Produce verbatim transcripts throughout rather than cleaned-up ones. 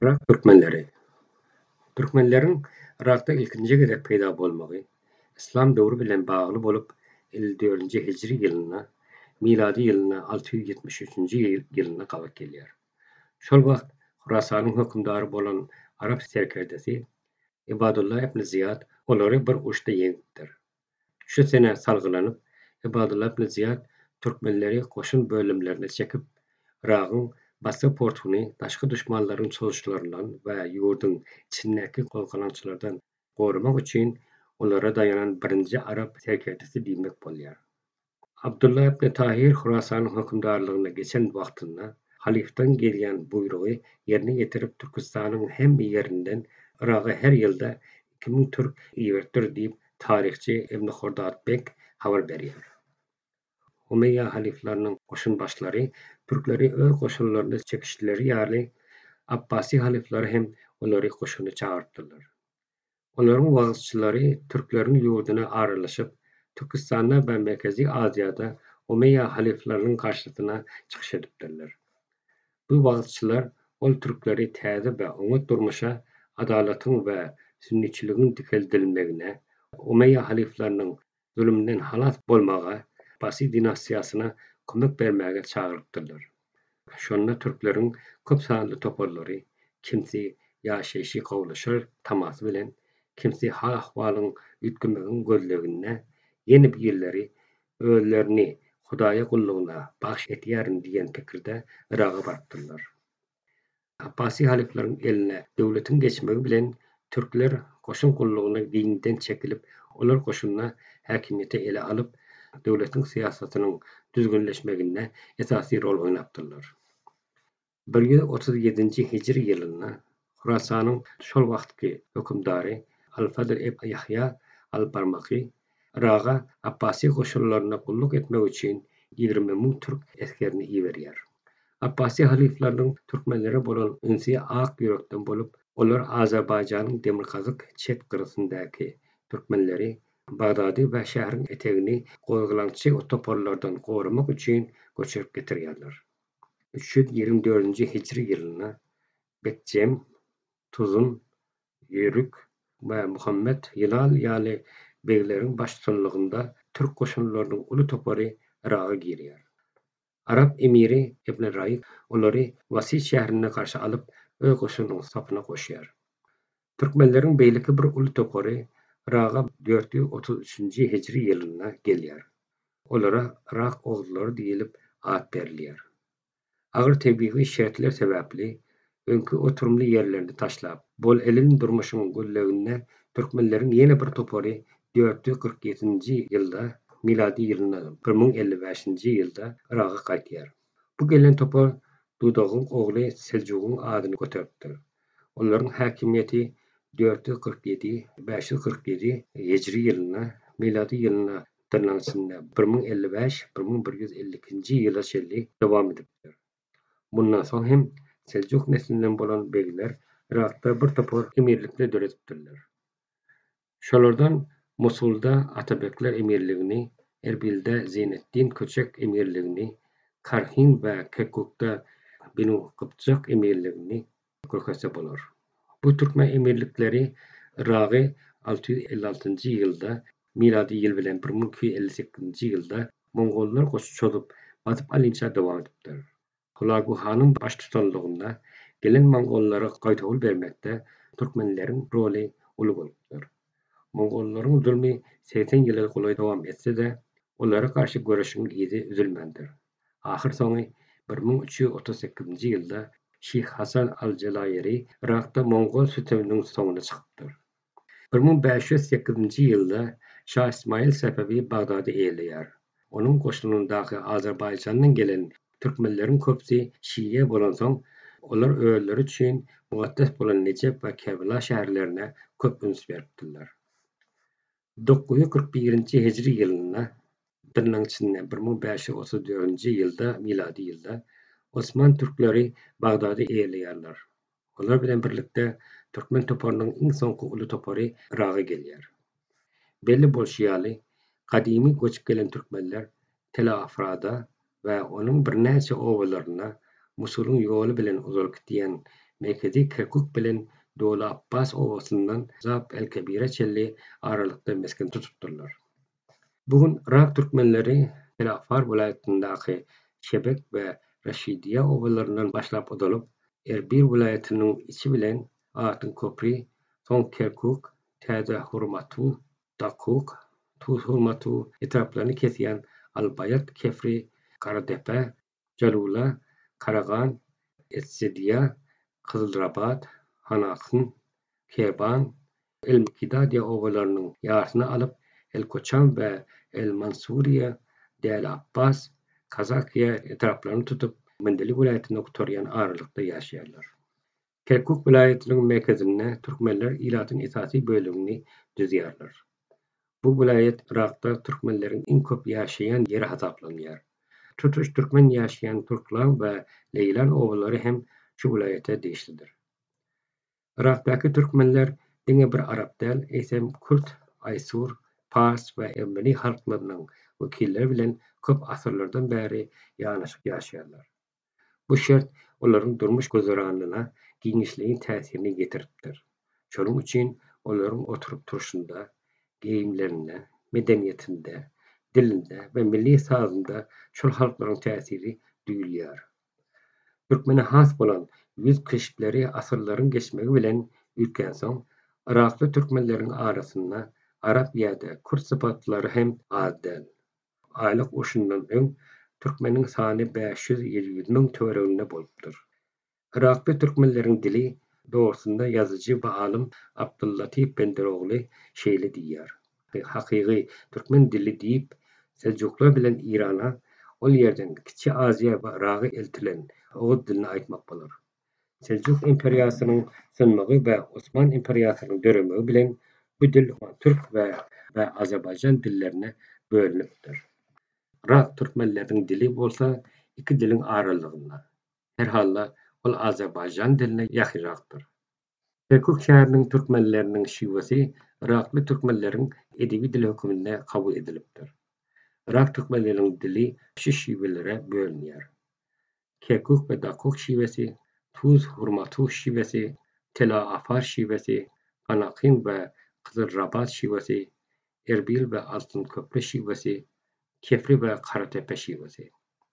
Irak Türkmenleri. Türkmenlerin Irak'ta ilkinji gezek peýda bolmagy islam döwrü bilen bagly bolup elli dördünji hijri ýylyna, miladi ýylyna alty ýüz ýetmiş üçünji ýylyna gabat gelýär. Şol wagt Horasanyň hökümdary bolan Arap serkerdesi Ibadullah ibn Ziyad olary bir uçda ýeňipdir. Şu sene salgylanyp Ibadullah ibn Ziyad Türkmenleri goşun bölümlerine çekip Iragyň basy portuny daşky düşmanlaryň çalışlaryndan we ýurduň içindäki golgalançylardan gorumak üçin olara dayanan birinji Arap serkerdesi diýmek bolýar. Abdullah ibn Tahir Horasanyň hökümdarlygyna geçen wagtynda halifden gelýän buyrugy ýerine getirip Türkistanyň hemme ýerinden Iraga her ýylda iki ming türk iýerdir diýip taryhçy Ibn Hordadbek habar berýär. Umeyya haliflarynyň goşun başlary türkleri öz goşunlaryna çekişleri ýaly Abbasi haliflary hem olary goşuny çağırtdylar. Olaryň wagtçylary türkleriň ýurduna aralaşyp Türkistanda we Merkezi Aziýada Umeyya haliflarynyň garşysyna çykyş edipdirler. Bu wagtçylar ol türkleri täze we oňa durmuşa adalatyň we sünniçiligiň dikeldilmegine, Umeyya haliflarynyň zulümden halas bolmaga, Abbasi dinastiýasyna kömek bermäge çağırtdylar. Şonda türkleriň köp sanly toparlary, kimsi ýaşaýşy gowlaşar tamasy bilen, kimsi hal ahwalyň üýtgemegiň gözleginde, ýeni bir ýylları özlerini Hudaýa gullygyna bagş etýärin diýen pikirde Iraga barypdyrlar. Abbasi haliflaryň eline döwletiň geçmegi bilen türkler goşun gullygyna diňden çekilip, olar goşunna häkimiýeti ele alyp, döwletiň syýasatynyň düzgünleşmeginde esasy rol oýnapdyrlar. bir ýüz otuz ýedinji hijri ýylyna Horasanyň şol wagtky hökümdary Al-Fadl ibn Yahya al-Barmaqi Iraga Abbasi goşunlaryna gulluk etmek üçin ýygrimi ming türk eskerini iýerýär. Abbasi haliflarynyň türkmenlere bolan ünsi ak ýürekden bolup, olar Azerbaýjanyň Demirgazyk çet gyrysyndaky türkmenleri Bagdady we şähriň etegini golgalançy toparlardan gorumak üçin göçürip getirýärler. üç ýüz ýigrimî dördünji hijri ýylyna Bekjem, Tuzun, Ýörük we Muhammed Ýylal ýaly begleriň başçylygynda türk goşunlarynyň uly topary Iraga girýär. Arap emiri Ibn Raýk olary Wasy şäherine garşy alyp öz goşunynyň sapyna goşýar. Türkmenleriň beýleki bir uly topary Iraga dört ýüz otuz üçünji hijri ýylyna gelýär. Olara Irak oglary diýilip ad berilýär. Agyr tebii şertler sebäpli öňkü oturumly ýerlerini taşlap, bol elin durmuşynyň gölleginde türkmenleriň ýene bir topary dört ýüz kırk ýedinji ýylda miladi ýylyna bir ming elli beşinji ýylda Iraga gaýtýar. Bu gelen topar Dudagyň ogly Seljugyň adyny göteripdir. Olaryň häkimiýeti dört ýüz kırk ýedi beş ýüz kırk ýedi hijri ýylyna miladi ýylyna tırnaşynda bir ming elli beş bir ming bir ýüz elli ikinji ýyla şeýle dowam edipdir. Bundan soň hem Seljuk neslinden bolan begler Irakda bir topar emirlikle döretipdirler. Şolardan Mosulda Atabekler emirligini, Erbilde Zeynetdin Köçek emirligini, Karhin we Kirkukda Benu Kypçak emirligini görkezse bolar. Bu türkmen emirlikleri Iragy alty ýüz elli altynji ýylda miladi ýyl bilen bir ming iki ýüz elli sekizinji ýylda Mongollar goşu çolup batyp alynça dowam edipdir. Hulagu Hanyň baş tutanlygynda gelen Mongollara gaýtawul bermekde türkmenleriň roli uly bolupdyr. Mongollaryň zulmi seksen ýyla golay dowam etse-de, olara garşy göreşiň ýyzy üzülmendir. Ahyr soňy bir ming üç ýüz otuz sekizinji ýylda Şyh Hasan al-Jalayiri Irakda Mongol süteminiň soňuna çykypdyr. bir ming beş ýüz sekizinji ýylda Şah Ismail Sefevi Bagdady eýleýär. Onuň goşunundaky Azerbaýjandan gelen türkmenleriň köpsi Şiýe bolan soň, olar öýleri üçin mugattas bolan Necep we Kerbela şäherlerine köp üns beripdirler. dokuz ýüz kırk birinji hijri ýylyna dyrnaň içinde bir ming beş ýüz otuz dördünji ýylda miladi ýylda Osman türkleri Bagdady eýleýärler. Olar bilen birlikde türkmen toparynyň iň soňky uly topary Iraga gelýär. Belli bolşýaly gadymy göçüp gelen türkmenler Tel Afrada we onuň birnäçe owalaryna Musulyň ýoly bilen uzalyp gitýän Merkezi Kirkuk bilen Doğulu Abbas Ovasyndan Zap el-Kebire çelli aralykda mesken tutupdyrlar. Bugun Irak türkmenleri Tel Afar vilayatyndaky Şebek we Reşidiye owalaryndan başlap odalyp Erbil vilayatynyň içi bilen Atyn köpri, soň Kirkuk, Täze Hurmatu, Dakuk, Tuz Hurmatu etraplaryny kesýän Albayat Kefri, Karadepe, Jalula, Karagan, Etsidiya, Kızılrabat, Hanakyn, Keban, El-Mikdadiye owalarynyň ýarsyny alyp El-Koçan we El-Mansuriye, Del Abbas, Kazakiya etraplaryny tutup Mendelik vilayatyny oturýan aralykda ýaşaýarlar. Kirkuk vilayatynyň merkezinde türkmenler ilatyň esasy bölümini düzýärler. Bu vilayet Irakda türkmenleriň iň köp ýaşaýan ýeri hasaplanýar. Tutuş türkmen ýaşaýan Turklan we Leylan owalary hem şu vilayete degişlidir. Irakdaky türkmenler diňe bir arap däl, eýsem Kürt, Aýsur, Pars we Ermeni halklarynyň wekilleri bilen köp asyrlardan bäri ýanyşyk ýaşaýarlar. Bu şert olaryň durmuş gözleräňine giňişligiň täsirini getiripdir. Şonuň üçin olaryň oturup turşunda, geyimlerinde, medeniýetinde, dilinde we milli sazynda şol halklaryň täsiri duýulýar. Türkmene has bolan yüz keşipleri asyrlaryň geçmegi bilen ýetgen soň, Irakly türkmenleriň arasynda arap ýa-da Kürt sypatlary hem az däl. Aýlyk oşundan öň türkmeniň sany beş ýüz ýedi miň töwereginde bolupdyr. Irakly türkmenleriň dili dogrusynda ýazyjy we alim Abdullatif Benderogly şeýle diýýär. Hakyky türkmen dili diýip Seljuklar bilen Irana, ol ýerden Kiçi Aziýa we Iraga eltilen Oğuz dilini aýtmak bolar. Seljuk imperiýasynyň sönmegi we Osman imperiýasynyň döremegi bilen bu dil türk we we Azerbaýjan dillerine bölünipdir. Irak türkmenleriň dili bolsa iki diliň aralygynda. Her halda ol Azerbaýjan diline ýakyrakdyr. Kirkuk şäheriniň türkmenleriniň şiwesi Irakly türkmenleriň edebi dil höküminde kabul edilipdir. Irak türkmenleriniň dili şu şiwelere bölünýär. Kirkuk we Dakuk şiwesi, Tuz Hurmatu şiwesi, Tel Afar şiwesi, Hanakyn we Kızılrabat şiwesi, Erbil we Altynköprü şiwesi, Kefri we Karatepe şiwesi.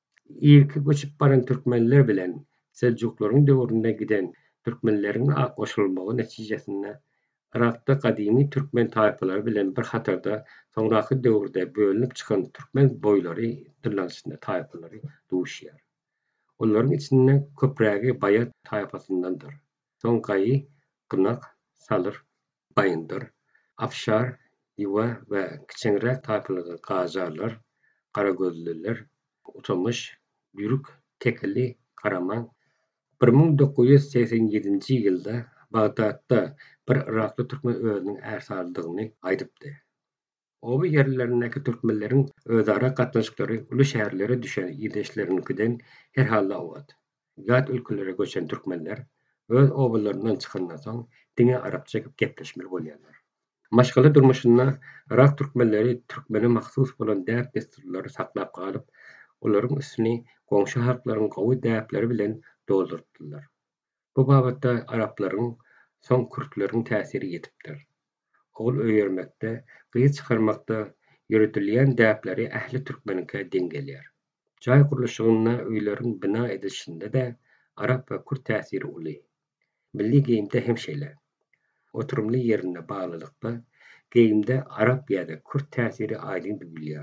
İlki göçüp baran türkmenler bilen Seljuklaryň döwründe giden türkmenleriň goşulmagy netijesinde Irakda gadymy türkmen taýpalary bilen bir hatarda soňraky döwürde bölünip çykan türkmen boýlary, dyrnaşynda taýpalary duşýar. Olaryň içinde köprägi Bayat taýpasyndandyr. Soň gaý, Gynak, Salyr, Baýyndyr, Afşar, Ýywa we kiçiňrek taýpalary Gajarlar, Garagözlüler, Utamyş, Bürük, Tekeli, Karaman. bir miň dokuz ýüz seksen ýedinji ýylda Bagdatda bir Irakly türkmen özüniň ärsarlygyny aýdypdy. O bu ýerlerindäki türkmenleriň özara gatnaşyklary uly şäherlere düşen ýerleşlerinkinden her halda owat. Ýat ülkelere göçen türkmenler öz obalaryndan çykandan soň diňe arapça gepleşmeli bolýarlar. Maşgaly durmuşynda Irak türkmenleri türkmene mahsus bolan däp desturlary saklap galyp, olaryň üstüni goňşy halklaryň gowy däpleri bilen doldurdylar. Bu babatda araplaryň, soň kürtleriň täsiri ýetipdir. Ol öýermekde, gyýy çykarmakda ýöretilýän däpleri ähli türkmeninke deň gelýär. Jaý gurulşygyna öýleriň bina edilişinde de arap we kürt täsiri uly. Milli geyimde hem şeýle. Oturumly ýerine baglylykda geyimde arap ýa-da kürt täsiri aýdyn bilýär.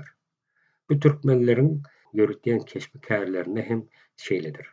Bu türkmenleriň ýöretýän keşbikärlerine hem şeýledir.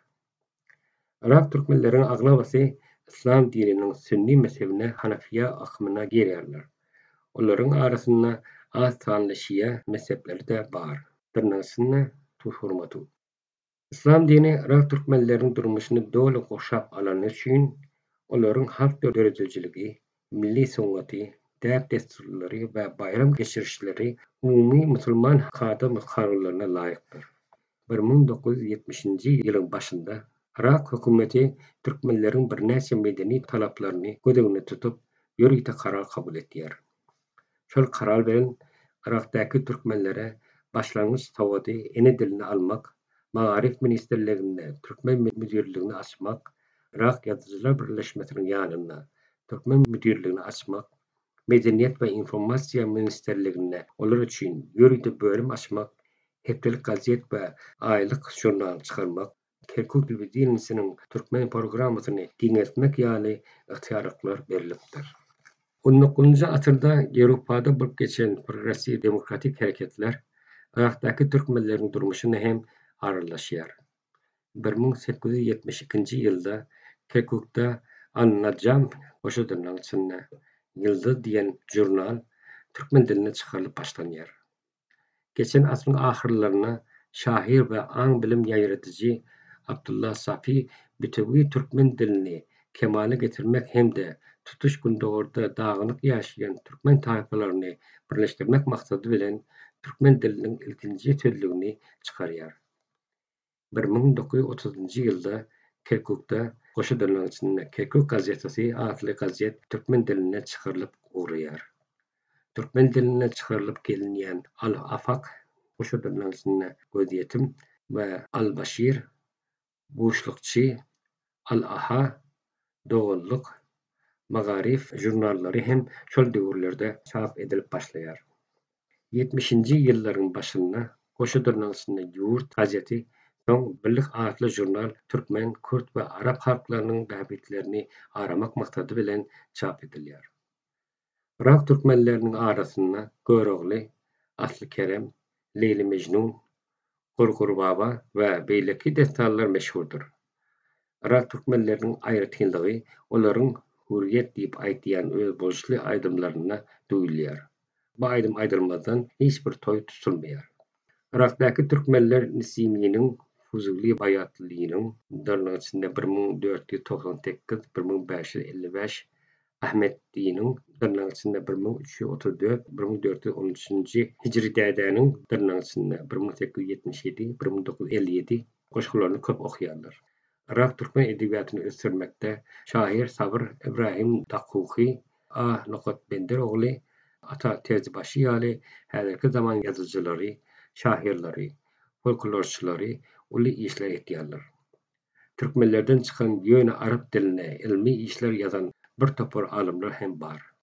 Irak türkmenleriň aglabasy İslam dininiň sünni mezhebine Hanafiýa akymyna girýärler. Olaryň arasynda az sanly Şiýe mezhepleri de bar. Birnäçini tuhurmatu. İslam dini Irak türkmenleriň durmuşyny doly goşap alan üçin olaryň halk döredejiligi, milli soňaty, däp desturlary we bayram geçirişleri umumy musulman hadym kanunlaryna laýykdyr. bir miň dokuz ýüz ýetmişinji ýylyň başynda Irak hökümeti türkmenleriň birnäçe medeni talaplaryny gödegine tutup ýörükde karar kabul etýär. Şol karar bilen Irakdaky türkmenlere başlangyç sowady ene dilini almak, Maarif ministrliginde türkmen müdirligini açmak, Irak Yazıcılar Birleşmesi'nin yanında Türkmen müdürlüğünü açmak, Medeniyet ve İnformasiya Ministerliğine olar üçin ýörüde bölüm açmak, hepdelik gazet we aýlyk jurnal çykarmak, Kerkük telewizionynyň türkmen programasyny diňetmek ýaly ygtiýarlyklar berilipdir. on dokuzunjy asyrda Ýewropada bolup geçen progressiw demokratik hereketler Irakdaky türkmenleriň durmuşyny hem aralaşýar. bir miň sekiz ýüz ýetmiş ikinji ýylda Kerkükde An-Najam goşadynyň içinde Ýyldız diýen jurnal türkmen diline çykarylyp başlanýar. Geçen asyryň ahyrlaryna şahyr we aň bilim ýaýratyjy Abdullah Safi bütewi türkmen dilini kemale getirmek hemde tutuş gündogorda daganyk ýaşaýan türkmen taýpalaryny birleşdirmek maksady bilen türkmen diliniň ilkinji tözlügini çykarýar. bir miň dokuz ýüz otuzunjy ýylda Kerkükde goşadynyň içinde Kerkük gazetesi adly gazet türkmen diline çykarylyp ugrýar. Türkmen diline çykarylyp gelinýän Al-Afak goşadynyň içinde Göz ýetim we Al-Başir, Buşlukçy, Al-Aha, Dogalllyk, Magarif jurnallary hem şol döwürlerde çap edilip başlaýar. ýetmişinji ýyllaryň başynda goşadynyň içinde Ýurt gazeti soň Birlik adly jurnal türkmen, kürt we arap halklarynyň bäbitlerini aramak maksady bilen çap edilýär. Irak türkmenleriniň arasynda Görogly, Asly Kerem, Leyli Mejnun, Gurgur Baba we beýleki destanlar meşhurdur. Irak türkmenleriniň aýrytynlygy olaryň hürriyet diýip aýdýan özbolşly aýdymlaryna duýulýar. Bu aýdym aýdylmadan hiç bir toý tutulmaýar. Irakdaky türkmenler Nisimiýiniň Fuzuli baýatlygynyň darnyň içinde bir miň dört ýüz toksan sekiz - bir miň beş ýüz elli beş, Ahmetdiýiniň darnyň içinde bir miň üç ýüz otuz dört - bir miň dört ýüz on üçinji hijri dädäniň darnyň içinde bir miň sekiz ýüz ýetmiş ýedi - bir miň dokuz ýüz elli ýedi goşgularyny köp okýarlar. Irak türkmen edebiýatyny ösdürmekde şahyr Sabr Ibrahim Dakuky, A. Nokat Bender ogly, Ata Terzibaşy ýaly häzirki zaman ýazyjylary, şahyrlary, folklorçylary uly işler etýärler. Türkmenlerden çykan ýöne arap diline ilmi işler ýazan bir topar alymlar hem bar.